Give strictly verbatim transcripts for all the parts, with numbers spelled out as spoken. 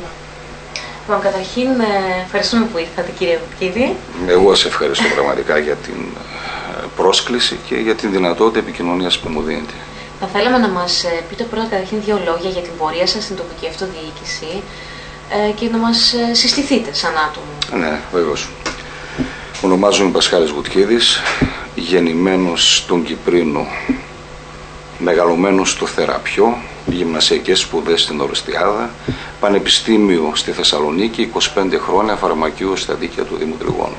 Λοιπόν, καταρχήν, ευχαριστούμε που ήρθατε, κύριε Βουτκίδη. Εγώ σε ευχαριστώ πραγματικά για την πρόσκληση και για την δυνατότητα επικοινωνίας που μου δίνετε. Θα θέλαμε να μας πείτε πρώτα καταρχήν δύο λόγια για την πορεία σας στην τοπική αυτοδιοίκηση και να μας συστηθείτε σαν άτομο. Ναι, βέβαιως. Ονομάζομαι Πασχάλης Βουτκίδης, γεννημένος στον Κυπρίνο, μεγαλωμένος στο Θεραπιό, γυμνασιακές σπουδές στην Ορεστιάδα, πανεπιστήμιο στη Θεσσαλονίκη, είκοσι πέντε χρόνια φαρμακείο στα δίκαια του Δήμου Τριγώνου.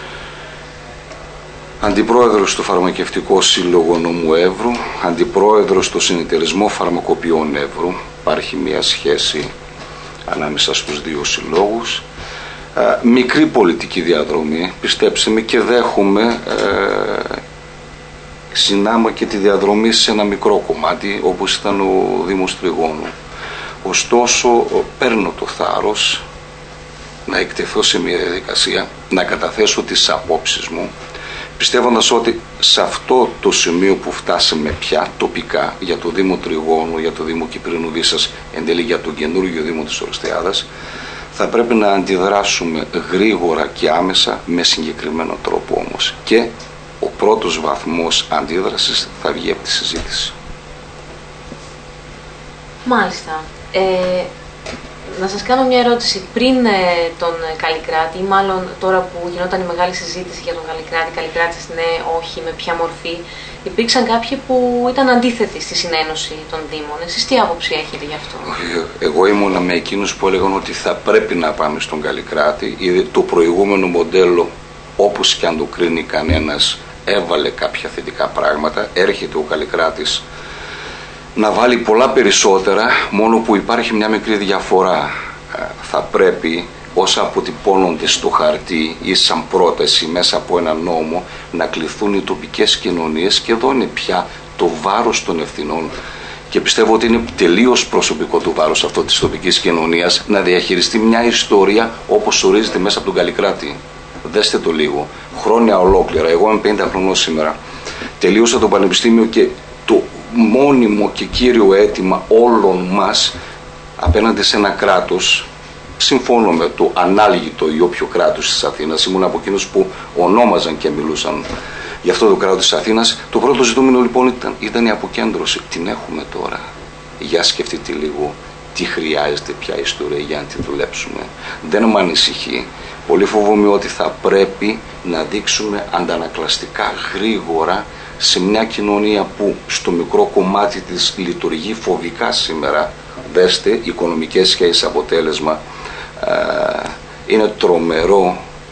Αντιπρόεδρος του Φαρμακευτικό Σύλλογο Νομού Εύρου, αντιπρόεδρος στο Συνεταιρισμό Φαρμακοποιών Εύρου. Υπάρχει μια σχέση ανάμεσα στους δύο συλλόγους. Ε, μικρή πολιτική διαδρομή, πιστέψτε με, και δέχομαι ε, συνάμα και τη διαδρομή σε ένα μικρό κομμάτι όπως ήταν ο Δήμος Τριγώνου. Ωστόσο παίρνω το θάρρος να εκτεθώ σε μια διαδικασία, να καταθέσω τις απόψεις μου, πιστεύοντας ότι σε αυτό το σημείο που φτάσαμε πια τοπικά για το Δήμο Τριγώνου, για το Δήμο Κυπρίνου Βίσσας, εν τέλει για τον καινούργιο Δήμο της Ορεστιάδας, θα πρέπει να αντιδράσουμε γρήγορα και άμεσα με συγκεκριμένο τρόπο όμως. Και ο πρώτος βαθμός αντίδρασης θα βγει από τη συζήτηση. Μάλιστα. Ε, να σας κάνω μια ερώτηση. Πριν ε, τον Καλλικράτη, ή μάλλον τώρα που γινόταν η μεγάλη συζήτηση για τον Καλλικράτη, Καλλικράτης ναι, όχι, με ποια μορφή, υπήρξαν κάποιοι που ήταν αντίθετοι στη συνένωση των Δήμων. Εσείς τι άποψη έχετε γι' αυτό? Εγώ ήμουνα με εκείνους που έλεγαν ότι θα πρέπει να πάμε στον Καλλικράτη. Το προηγούμενο μοντέλο, όπως και αν το κρίνει κανένας, έβαλε κάποια θετικά πράγματα. Έρχεται ο Καλλικράτης να βάλει πολλά περισσότερα, μόνο που υπάρχει μια μικρή διαφορά. Θα πρέπει όσα αποτυπώνονται στο χαρτί ή σαν πρόταση μέσα από ένα νόμο να κληθούν οι τοπικές κοινωνίες, και εδώ είναι πια το βάρος των ευθυνών, και πιστεύω ότι είναι τελείως προσωπικό του βάρος αυτό της τοπικής κοινωνίας να διαχειριστεί μια ιστορία όπως ορίζεται μέσα από τον Καλλικράτη. Δέστε το λίγο, χρόνια ολόκληρα. Εγώ είμαι πενήντα χρονών σήμερα, τελείωσα το πανεπιστήμιο και το μόνιμο και κύριο αίτημα όλων μας απέναντι σε ένα κράτος, συμφώνω με το ανάλγητο ή όποιο κράτος της Αθήνας, ήμουν από εκείνους που ονόμαζαν και μιλούσαν για αυτό το κράτος της Αθήνας, το πρώτο ζητούμενο λοιπόν ήταν, ήταν η αποκέντρωση. Την έχουμε τώρα. Για σκεφτείτε λίγο τι χρειάζεται πια ιστορία για να τη δουλέψουμε. Δεν με ανησυχεί. Πολύ φοβούμαι ότι θα πρέπει να δείξουμε αντανακλαστικά γρήγορα σε μια κοινωνία που στο μικρό κομμάτι της λειτουργεί φοβικά σήμερα. Δέστε, οικονομικές σχέσεις αποτέλεσμα ε, είναι τρομερό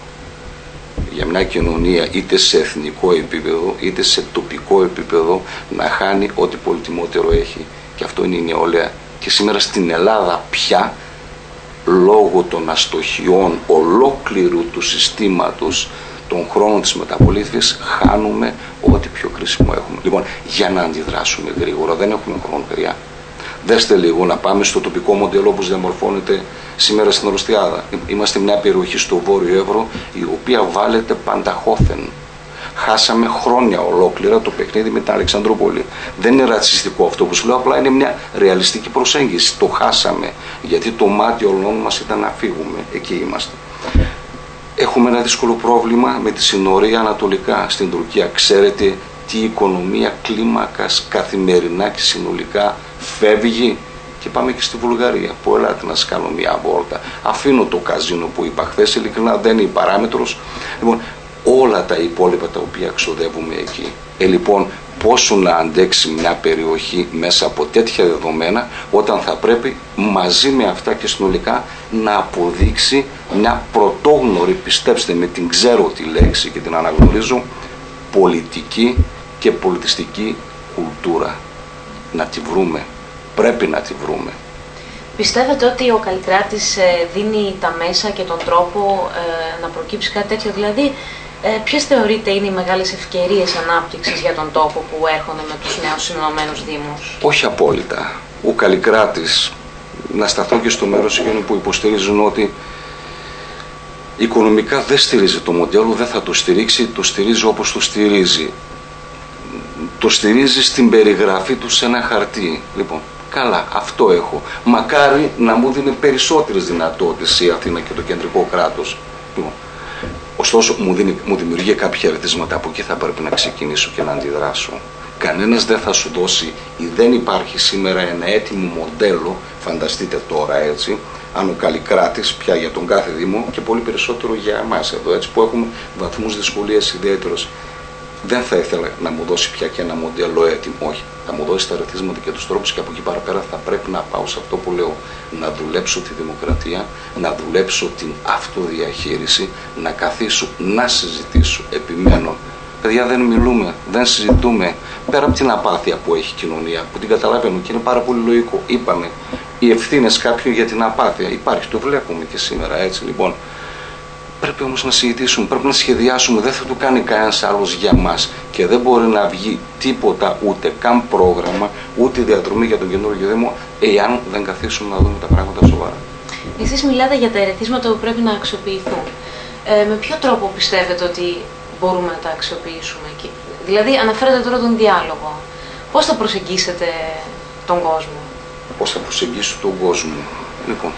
για μια κοινωνία είτε σε εθνικό επίπεδο είτε σε τοπικό επίπεδο να χάνει ό,τι πολυτιμότερο έχει, και αυτό είναι η νεολαία. Και σήμερα στην Ελλάδα πια, λόγω των αστοχιών ολόκληρου του συστήματος των χρόνων της μεταπολίτευσης, χάνουμε ό,τι πιο κρίσιμο έχουμε. Λοιπόν, για να αντιδράσουμε γρήγορα, δεν έχουμε χρόνο, παιδιά. Δέστε λίγο, να πάμε στο τοπικό μοντέλο όπως διαμορφώνεται σήμερα στην Ορεστιάδα. Είμαστε μια περιοχή στο Βόρειο Εύρο, η οποία βάλεται πανταχώθεν. Χάσαμε χρόνια ολόκληρα το παιχνίδι με την Αλεξανδρούπολη. Δεν είναι ρατσιστικό αυτό που σου λέω, απλά είναι μια ρεαλιστική προσέγγιση. Το χάσαμε, γιατί το μάτι όλων μας ήταν να φύγουμε. Εκεί είμαστε. Έχουμε ένα δύσκολο πρόβλημα με τη συνορία ανατολικά στην Τουρκία. Ξέρετε τι οικονομία κλίμακας καθημερινά και συνολικά φεύγει? Και πάμε και στη Βουλγαρία, που ελάτε να σας κάνω μια βόλτα. Αφήνω το καζίνο που είπα χθες, ειλικρινά δεν είναι η παράμετρος. Λοιπόν, όλα τα υπόλοιπα τα οποία ξοδεύουμε εκεί. Ε, λοιπόν, πόσο να αντέξει μια περιοχή μέσα από τέτοια δεδομένα, όταν θα πρέπει μαζί με αυτά και συνολικά να αποδείξει μια πρωτόγνωρη, πιστέψτε με, την ξέρω τη λέξη και την αναγνωρίζω, πολιτική και πολιτιστική κουλτούρα. Να τη βρούμε. Πρέπει να τη βρούμε. Πιστεύετε ότι ο Καλλικράτης δίνει τα μέσα και τον τρόπο ε, να προκύψει κάτι τέτοιο? Δηλαδή, ε, ποιες θεωρείτε είναι οι μεγάλες ευκαιρίες ανάπτυξης για τον τόπο που έρχονται με τους νέους συνενωμένους δήμους? Όχι απόλυτα. Ο Καλλικράτης, να σταθώ και στο μέρος εκείνων που υποστηρίζουν ότι οικονομικά δεν στηρίζει το μοντέλο, δεν θα το στηρίξει, το στηρίζει όπως το στηρίζει. Το στηρίζει στην περιγραφή του σε ένα χαρτί. Λοιπόν, Καλά, αυτό έχω. Μακάρι να μου δίνει περισσότερες δυνατότητες η Αθήνα και το κεντρικό κράτος. Λοιπόν, ωστόσο, μου, δίνει, μου δημιουργεί κάποια ερεθίσματα, από εκεί θα πρέπει να ξεκινήσω και να αντιδράσω. Κανένας δεν θα σου δώσει, ή δεν υπάρχει σήμερα ένα έτοιμο μοντέλο, φανταστείτε τώρα έτσι, αν ο Καλλικράτης πια για τον κάθε Δήμο και πολύ περισσότερο για εμάς εδώ, έτσι, που έχουμε βαθμούς δυσκολίας ιδιαίτερως. Δεν θα ήθελα να μου δώσει πια και ένα μοντέλο έτοιμο, όχι. Θα μου δώσει τα ερεθίσματα και τους τρόπους και από εκεί παραπέρα θα πρέπει να πάω σε αυτό που λέω. Να δουλέψω τη δημοκρατία, να δουλέψω την αυτοδιαχείριση, να καθίσω, να συζητήσω. Επιμένω. Παιδιά, δεν μιλούμε, δεν συζητούμε. Πέρα από την απάθεια που έχει η κοινωνία, που την καταλαβαίνω και είναι πάρα πολύ λογικό. Είπαμε, οι ευθύνες κάποιου για την απάθεια. Υπάρχει, το βλέπουμε και σήμερα, έτσι λοιπόν. Πρέπει όμως να συζητήσουμε, πρέπει να σχεδιάσουμε, δεν θα το κάνει κανένας άλλος για μας και δεν μπορεί να βγει τίποτα, ούτε καν πρόγραμμα, ούτε διαδρομή για τον καινούργιο Δήμο, εάν δεν καθίσουμε να δούμε τα πράγματα σοβαρά. Εσείς μιλάτε για τα ερεθίσματα που πρέπει να αξιοποιηθούν. Ε, με ποιο τρόπο πιστεύετε ότι μπορούμε να τα αξιοποιήσουμε? Δηλαδή, αναφέρατε τώρα τον διάλογο. Πώς θα προσεγγίσετε τον κόσμο? Πώς θα προσεγγίσω τον κόσμο? Λοιπόν,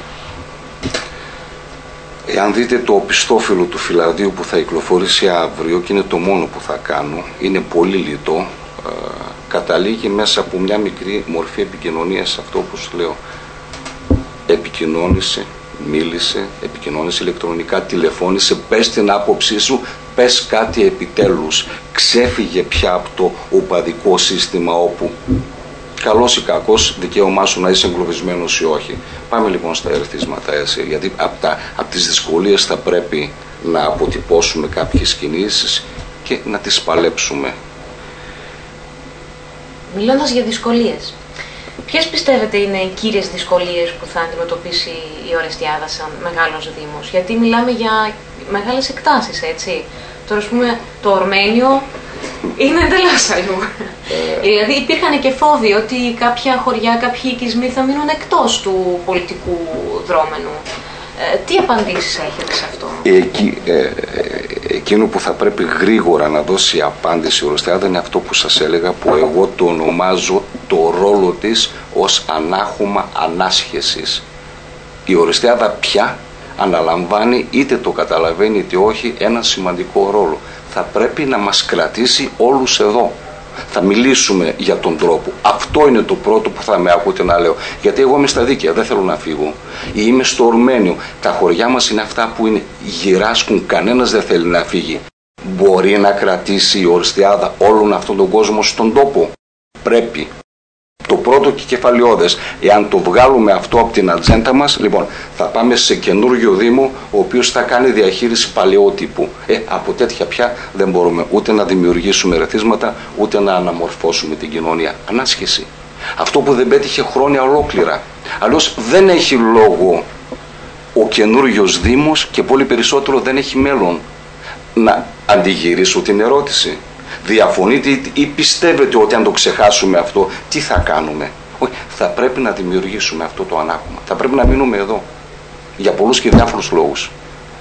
εάν δείτε το οπισθόφυλλο του φυλαδίου που θα κυκλοφορήσει αύριο, και είναι το μόνο που θα κάνω, είναι πολύ λιτό, ε, καταλήγει μέσα από μια μικρή μορφή επικοινωνίας σε αυτό που σου λέω. Επικοινώνησε, μίλησε, επικοινώνησε ηλεκτρονικά, τηλεφώνησε, πες την άποψή σου, πες κάτι επιτέλους. Ξέφυγε πια από το οπαδικό σύστημα όπου καλός ή κακός, δικαίωμά σου να είσαι εγκλωβισμένος ή όχι. Πάμε λοιπόν στα ερεθίσματα, έτσι, γιατί από, τα, από τις δυσκολίες θα πρέπει να αποτυπώσουμε κάποιες κινήσεις και να τις παλέψουμε. Μιλώντας για δυσκολίες, ποιες πιστεύετε είναι οι κύριες δυσκολίες που θα αντιμετωπίσει η Ορεστιάδα σαν μεγάλος Δήμος? Γιατί μιλάμε για μεγάλες εκτάσεις, έτσι. Τώρα, ας πούμε, το Ορμένιο είναι εντελώς αλλού. Ε... δηλαδή υπήρχαν και φόβοι ότι κάποια χωριά, κάποιοι οικισμοί θα μείνουν εκτός του πολιτικού δρόμενου. Ε, τι απαντήσεις έχετε σε αυτό? Εκεί, ε, εκείνο που θα πρέπει γρήγορα να δώσει απάντηση η Ορεστιάδα είναι αυτό που σας έλεγα, που εγώ το ονομάζω το ρόλο της ως ανάχωμα ανάσχεσης. Η Ορεστιάδα πια αναλαμβάνει, είτε το καταλαβαίνει είτε όχι, ένα σημαντικό ρόλο. Θα πρέπει να μας κρατήσει όλους εδώ. Θα μιλήσουμε για τον τρόπο. Αυτό είναι το πρώτο που θα με ακούτε να λέω. Γιατί εγώ είμαι στα δίκαια, δεν θέλω να φύγω. Ή είμαι στο Ορμένιο. Τα χωριά μας είναι αυτά που είναι γυράσκουν, κανένας δεν θέλει να φύγει. Μπορεί να κρατήσει η Ορεστιάδα όλον αυτόν τον κόσμο στον τόπο? Πρέπει. Το πρώτο και κεφαλαιώδες, εάν το βγάλουμε αυτό από την ατζέντα μας, λοιπόν, θα πάμε σε καινούργιο Δήμο, ο οποίος θα κάνει διαχείριση παλαιού τύπου. Ε, από τέτοια πια δεν μπορούμε ούτε να δημιουργήσουμε ερεθίσματα, ούτε να αναμορφώσουμε την κοινωνία. Ανάσχεση. Αυτό που δεν πέτυχε χρόνια ολόκληρα. Αλλιώς δεν έχει λόγο ο καινούριος Δήμος και πολύ περισσότερο δεν έχει μέλλον. Να αντιγυρίσω την ερώτηση. Διαφωνείτε ή πιστεύετε ότι αν το ξεχάσουμε αυτό, τι θα κάνουμε? Όχι, θα πρέπει να δημιουργήσουμε αυτό το ανάγωμα. Θα πρέπει να μείνουμε εδώ. Για πολλούς και διάφορους λόγους.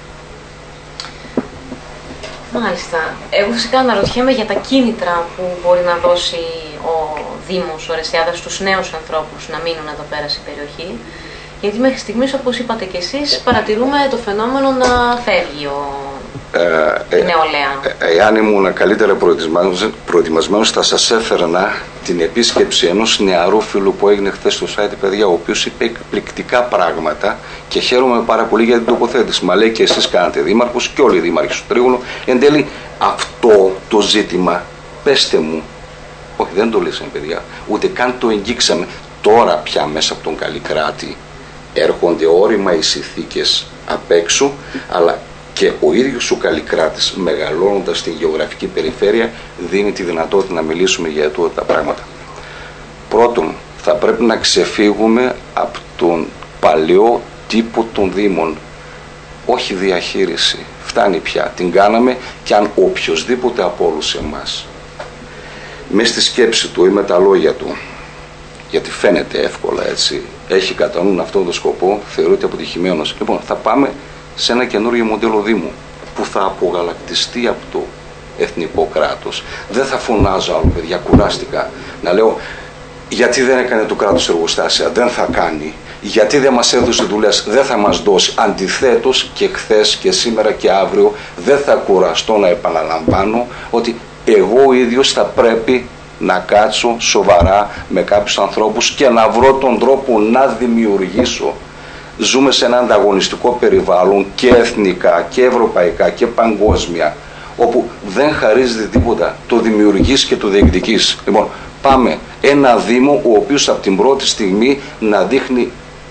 Μάλιστα. Εγώ φυσικά αναρωτιέμαι για τα κίνητρα που μπορεί να δώσει ο Δήμος, ο Ορεστιάδας, στους νέους ανθρώπους να μείνουν εδώ πέρα στην περιοχή. Γιατί μέχρι στιγμής, όπως είπατε και εσείς, παρατηρούμε το φαινόμενο να φεύγει ο Ε, ε, εάν ήμουν καλύτερα προετοιμασμένος, προετοιμασμένος θα σας έφερνα την επίσκεψη ενός νεαρού φίλου που έγινε χθες στο site, παιδιά, ο οποίος είπε εκπληκτικά πράγματα και χαίρομαι πάρα πολύ για την τοποθέτηση. Μα λέει και εσείς κάνατε δήμαρχος και όλοι οι δήμαρχοι στο Τρίγωνο. Εν τέλει αυτό το ζήτημα, πέστε μου, όχι δεν το λύσαμε παιδιά, ούτε καν το εγγίξαμε. Τώρα πια μέσα από τον Καλλικράτη έρχονται όρημα οι συνθήκες απ' έξω, αλλά και ο ίδιος ο Καλλικράτης, μεγαλώνοντας την γεωγραφική περιφέρεια, δίνει τη δυνατότητα να μιλήσουμε για τούτα τα πράγματα. Πρώτον, θα πρέπει να ξεφύγουμε από τον παλαιό τύπο των Δήμων. Όχι διαχείριση. Φτάνει πια. Την κάναμε και αν οποιοσδήποτε από όλους εμάς, μες στη σκέψη του ή με τα λόγια του, γιατί φαίνεται εύκολα έτσι, έχει κατά νου αυτόν τον σκοπό, θεωρείται αποτυχημένος. Λοιπόν, θα πάμε σε ένα καινούργιο μοντέλο Δήμου που θα απογαλακτιστεί από το εθνικό κράτος. Δεν θα φωνάζω άλλο, παιδιά, κουράστηκα να λέω Γιατί δεν έκανε το κράτος εργοστάσια, δεν θα κάνει. Γιατί δεν μας έδωσε δουλειές, δεν θα μας δώσει. Αντιθέτως και χθες και σήμερα και αύριο δεν θα κουραστώ να επαναλαμβάνω ότι εγώ ο ίδιος θα πρέπει να κάτσω σοβαρά με κάποιους ανθρώπους και να βρω τον τρόπο να δημιουργήσω. Ζούμε σε ένα ανταγωνιστικό περιβάλλον και εθνικά και ευρωπαϊκά και παγκόσμια, όπου δεν χαρίζεται τίποτα. Το δημιουργείς και το διεκδικείς. Λοιπόν, πάμε ένα Δήμο ο οποίος από την πρώτη στιγμή να δείχνει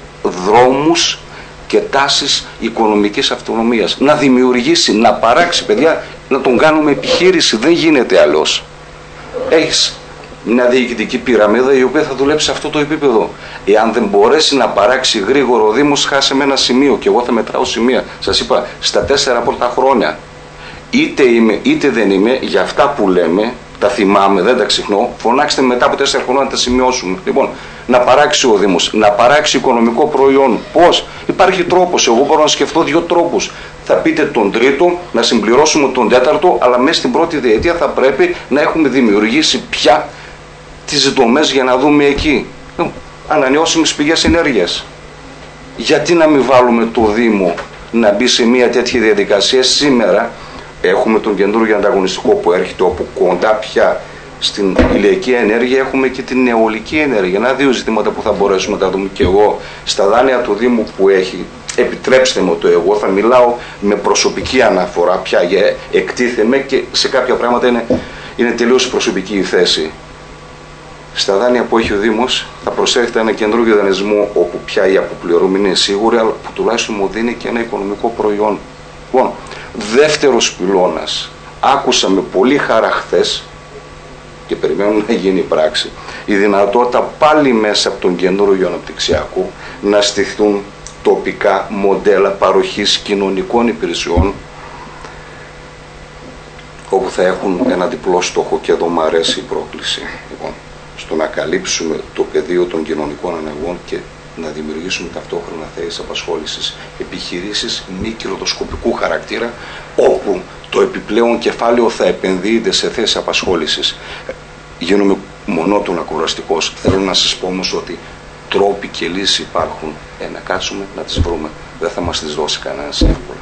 δρόμους και τάσεις οικονομικής αυτονομίας. Να δημιουργήσει, να παράξει, παιδιά, να τον κάνουμε επιχείρηση. Δεν γίνεται αλλιώς. Έχεις μια διοικητική πυραμίδα η οποία θα δουλέψει σε αυτό το επίπεδο. Εάν δεν μπορέσει να παράξει γρήγορα ο Δήμος, χάσε με ένα σημείο. Και εγώ θα μετράω σημεία. Σας είπα, στα τέσσερα πρώτα χρόνια. Είτε είμαι είτε δεν είμαι, για αυτά που λέμε, τα θυμάμαι, δεν τα ξεχνώ, φωνάξτε μετά από τέσσερα χρόνια να τα σημειώσουμε. Λοιπόν, να παράξει ο Δήμος, να παράξει οικονομικό προϊόν. Πώς? Υπάρχει τρόπος. Εγώ μπορώ να σκεφτώ δύο τρόπους. Θα πείτε τον τρίτο, να συμπληρώσουμε τον τέταρτο, αλλά μέσα στην πρώτη διετία θα πρέπει να έχουμε δημιουργήσει πια τις δομές για να δούμε εκεί. Ανανεώσιμες πηγές ενέργειας. Γιατί να μην βάλουμε το Δήμο να μπει σε μια τέτοια διαδικασία? Σήμερα έχουμε τον καινούργιο ανταγωνιστικό που έρχεται, όπου κοντά πια στην ηλιακή ενέργεια έχουμε και την αιωλική ενέργεια. Να δύο ζητήματα που θα μπορέσουμε να τα δούμε. Και εγώ στα δάνεια του Δήμου που έχει, επιτρέψτε μου το εγώ, θα μιλάω με προσωπική αναφορά πια, για εκτίθεμαι και σε κάποια πράγματα είναι, είναι τελείως προσωπική η θέση. Στα δάνεια που έχει ο Δήμος θα προσέχετε ένα καινούργιο δανεισμό, όπου πια η αποπληρωμή είναι σίγουρη, αλλά που τουλάχιστον μου δίνει και ένα οικονομικό προϊόν. Λοιπόν, δεύτερος πυλώνας. Άκουσα με πολύ χαρά χθες και περιμένω να γίνει πράξη η δυνατότητα πάλι μέσα από τον καινούργιο αναπτυξιακό να στηθούν τοπικά μοντέλα παροχής κοινωνικών υπηρεσιών, όπου θα έχουν ένα διπλό στόχο, και εδώ μου αρέσει η πρόκληση. Λοιπόν, στο να καλύψουμε το πεδίο των κοινωνικών αναγκών και να δημιουργήσουμε ταυτόχρονα θέσεις απασχόλησης, επιχειρήσεις μη κερδοσκοπικού χαρακτήρα, όπου το επιπλέον κεφάλαιο θα επενδύεται σε θέσεις απασχόλησης. Γίνομαι μονότονα κουραστικός. Θέλω να σας πω όμως ότι τρόποι και λύσεις υπάρχουν. Ε, να κάτσουμε να τις βρούμε. Δεν θα μας τις δώσει κανένας εύκολα.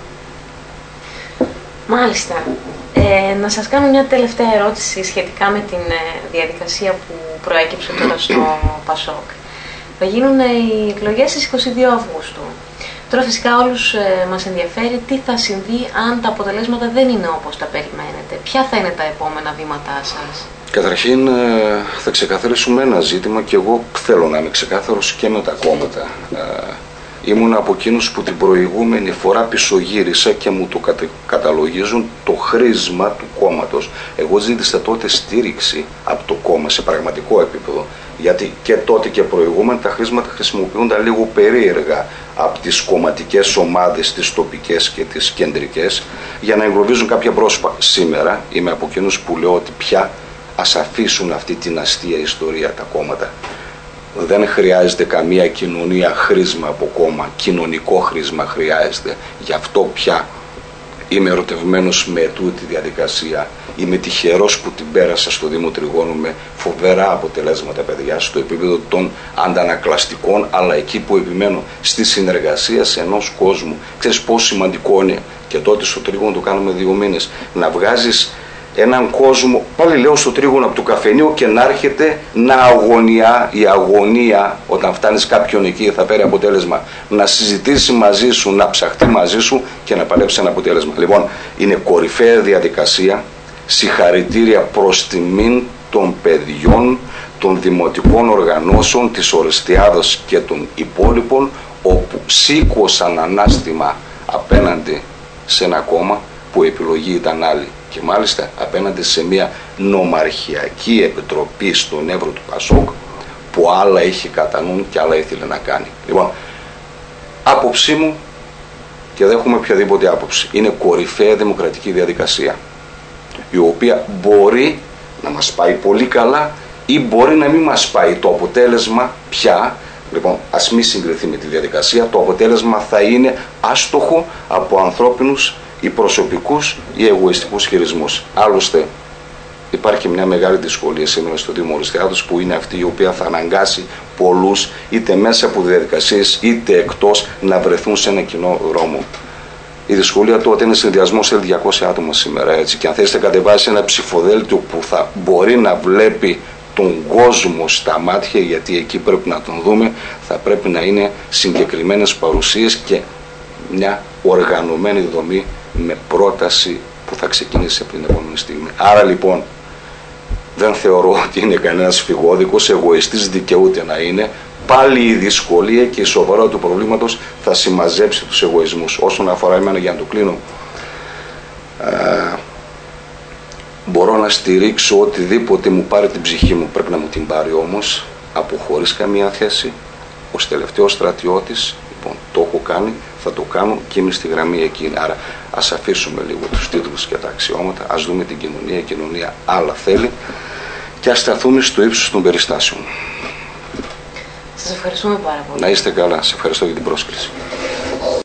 Μάλιστα. Ε, να σας κάνω μια τελευταία ερώτηση σχετικά με την ε, διαδικασία που προέκυψε τώρα στο ΠΑΣΟΚ. Θα γίνουν οι εκλογές στις είκοσι δύο Αυγούστου. Τώρα φυσικά όλους ε, μας ενδιαφέρει τι θα συμβεί αν τα αποτελέσματα δεν είναι όπως τα περιμένετε. Ποια θα είναι τα επόμενα βήματά σας? Καταρχήν θα ξεκαθαρίσουμε ένα ζήτημα, και εγώ θέλω να είμαι ξεκάθαρος και με τα κόμματα. Ήμουν από εκείνους που την προηγούμενη φορά πισωγύρισα και μου το καταλογίζουν το χρήσμα του κόμματος. Εγώ ζήτησα τότε στήριξη από το κόμμα σε πραγματικό επίπεδο, γιατί και τότε και προηγούμενα τα χρήσματα χρησιμοποιούνταν λίγο περίεργα από τις κομματικές ομάδες, τις τοπικές και τις κεντρικές, για να εγκλωβίζουν κάποια πρόσωπα. Σήμερα είμαι από εκείνους που λέω ότι πια ας αφήσουν αυτή την αστεία ιστορία τα κόμματα. Δεν χρειάζεται καμία κοινωνία χρήσμα από κόμμα, κοινωνικό χρήσμα χρειάζεται. Γι' αυτό πια είμαι ερωτευμένος με τούτη διαδικασία. Είμαι τυχερός που την πέρασα στο Δήμο Τριγώνου με φοβερά αποτελέσματα, παιδιά, στο επίπεδο των αντανακλαστικών, αλλά εκεί που επιμένω, στη συνεργασία ενός κόσμου. Ξέρεις πόσο σημαντικό είναι, και τότε στο Τρίγωνο το κάνουμε δύο μήνες, να βγάζεις έναν κόσμο, πάλι λέω στο Τρίγωνο από το καφενείο, και να έρχεται να αγωνιά, η αγωνία όταν φτάνεις κάποιον εκεί θα φέρει αποτέλεσμα, να συζητήσει μαζί σου, να ψαχτεί μαζί σου και να παλέψει ένα αποτέλεσμα. Λοιπόν, είναι κορυφαία διαδικασία. Συγχαρητήρια προς τιμήν των παιδιών, των δημοτικών οργανώσεων, της Ορεστιάδας και των υπόλοιπων, όπου σήκωσαν ανάστημα απέναντι σε ένα κόμμα που η επιλογή ήταν άλλη. Και μάλιστα απέναντι σε μια νομαρχιακή επιτροπή στον Εύρο του ΠΑΣΟΚ, που άλλα είχε κατά νου και άλλα ήθελε να κάνει. Λοιπόν, άποψή μου, και δεν έχουμε οποιαδήποτε άποψη, είναι κορυφαία δημοκρατική διαδικασία, η οποία μπορεί να μας πάει πολύ καλά ή μπορεί να μην μας πάει. Το αποτέλεσμα πια, λοιπόν, ας μην συγκριθεί με τη διαδικασία, το αποτέλεσμα θα είναι άστοχο από ανθρώπινους ή προσωπικούς ή εγωιστικούς χειρισμούς. Άλλωστε, Υπάρχει μια μεγάλη δυσκολία σήμερα στο Δήμο Οριστιάδος, που είναι αυτή η οποία θα αναγκάσει πολλούς, είτε μέσα από διαδικασίες είτε εκτός, να βρεθούν σε ένα κοινό δρόμο. Η δυσκολία τότε είναι συνδυασμός σε διακόσια άτομα σήμερα, έτσι. Και αν θέλετε να κατεβάσει ένα ψηφοδέλτιο που θα μπορεί να βλέπει τον κόσμο στα μάτια, γιατί εκεί πρέπει να τον δούμε, θα πρέπει να είναι συγκεκριμένες παρουσίες και μια οργανωμένη δομή με πρόταση που θα ξεκινήσει από την επόμενη στιγμή. Άρα λοιπόν δεν θεωρώ ότι είναι κανένας φυγόδικος, εγωιστής δικαιούται να είναι. Πάλι η δυσκολία και η σοβαρότητα του προβλήματος θα συμμαζέψει τους εγωισμούς. Όσον αφορά εμένα, για να το κλείνω, α, μπορώ να στηρίξω οτιδήποτε μου πάρει την ψυχή μου, πρέπει να μου την πάρει όμως από χωρίς καμία θέση. Ως τελευταίος στρατιώτης, λοιπόν, το έχω κάνει, θα το κάνω και είμαι στη γραμμή εκείνη. Άρα ας αφήσουμε λίγο τους τίτλους και τα αξιώματα, ας δούμε την κοινωνία, η κοινωνία άλλα θέλει και ας σταθούμε στο ύψος των περιστάσεων. Σας ευχαριστούμε πάρα πολύ. Να είστε καλά, σε ευχαριστώ για την πρόσκληση.